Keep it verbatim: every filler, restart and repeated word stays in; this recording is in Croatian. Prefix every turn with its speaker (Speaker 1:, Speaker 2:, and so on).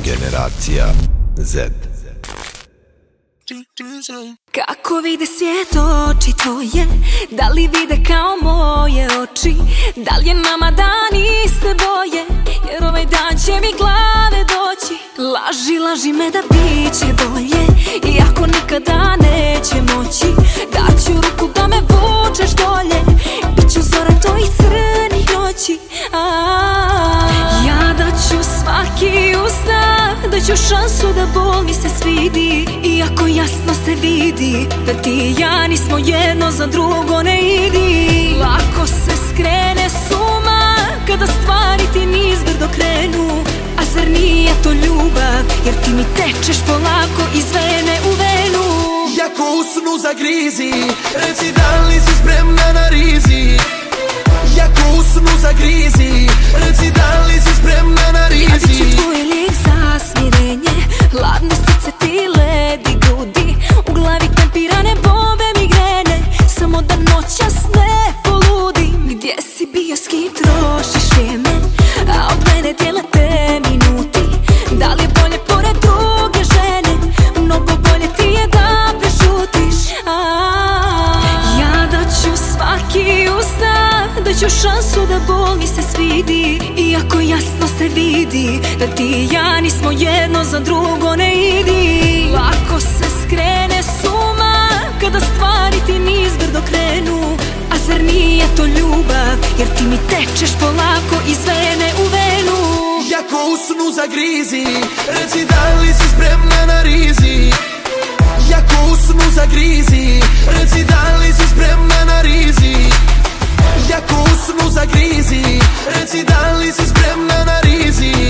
Speaker 1: Generacija Z.
Speaker 2: Kako vide svijet oči tvoje, da li vide kao moje oči, da li je nama dan iste boje, jer ovaj dan će mi glave doći. Laži, laži me da bit će bolje, iako nikada neće moći. Daću ruku da me vučeš dolje, bit ću zora tvojih crnih noći. Ja daću svaki usna, daću šansu da bol mi se svidi, iako jasno se vidi da ti i ja nismo jedno za drugo, ne idi. Lako se skrene suma kada stvari ti nizbrdo krenu, a zar nije to ljubav, jer ti mi tečeš polako iz vene u venu.
Speaker 3: Jako u snu zagrizi, reci da li si spremna na rizi. Jako u snu zagrizi, reci da li si spremna na rizi.
Speaker 2: Ja bit ću tvoj lik za smirenje, hladne srce ti ledi grudi, u glavi tempirane bombe migrene, samo da noćas ne poludim. Gdje si bio, s kim trošiš vrijeme, a od mene dijele te minuti. Da li je bolje pored druge žene, mnogo bolje ti je da prešutiš. Ja daću svaki usna, daću šansu da bol mi se svidi, iako jasno se vidi da ti i ja nismo jedno za drugo, ne idi. Lako se skrene suma kada stvari ti nizbrdo krenu, a zar nije to ljubav, jer ti mi tečeš polako iz vene u venu.
Speaker 3: Jako u snu zagrizi, reci da li si spremna na rizi. Jako u snu zagrizi, reci da li si spremna na rizi. Jako u snu zagrizi, reci da li si spremna na rizi.